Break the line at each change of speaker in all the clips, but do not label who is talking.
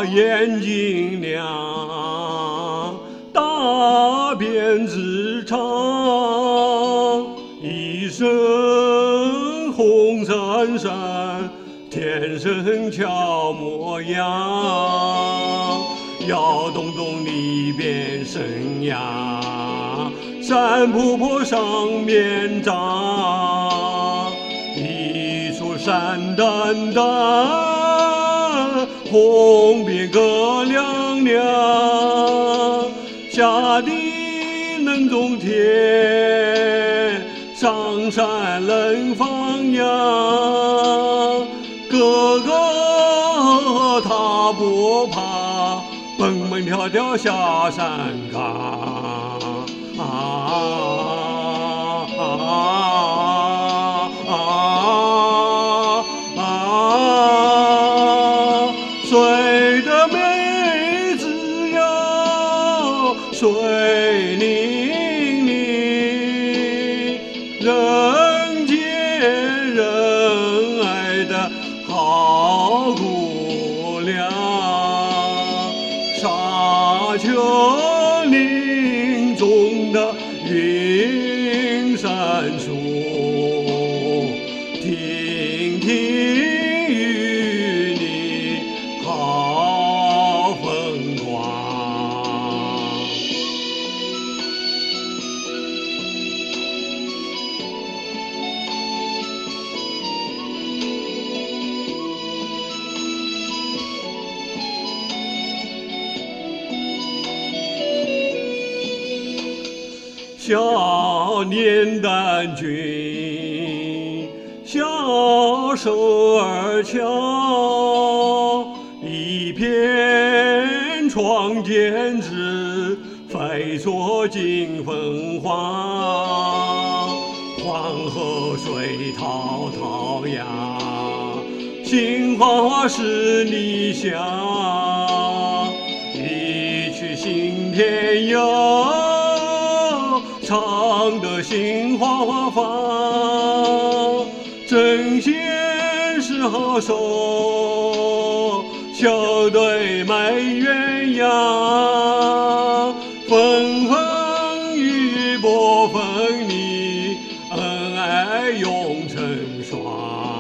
眼睛亮，大辫子长，一身红衫衫，天生俏模样。要动动里边身呀，山坡坡上面长，一出山丹丹，红边个亮亮，下地能种田，上山能放羊，哥哥他不怕，蹦蹦跳跳下山岗。睡的妹子呀，水灵灵，人见人爱的好姑娘，沙丘林中的云闪烁，亭亭与你好风光。小年丹君，小手儿巧，一片窗间纸，飞着金凤凰。黄河水滔滔呀，杏花花十里香，一曲新天游，唱得心花花放。针线是好手，小队卖鸳鸯，风风雨雨不分离，恩爱永成双。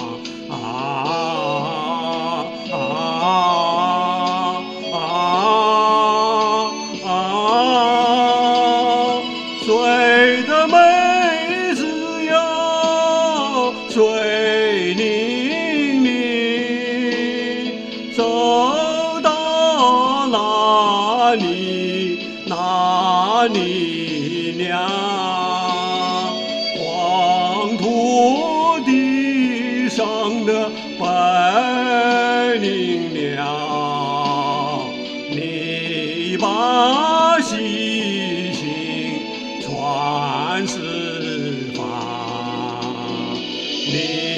睡的妹子呀，水灵灵，走到哪里哪里亮，黄土地上的白灵亮，你把细心传四方。你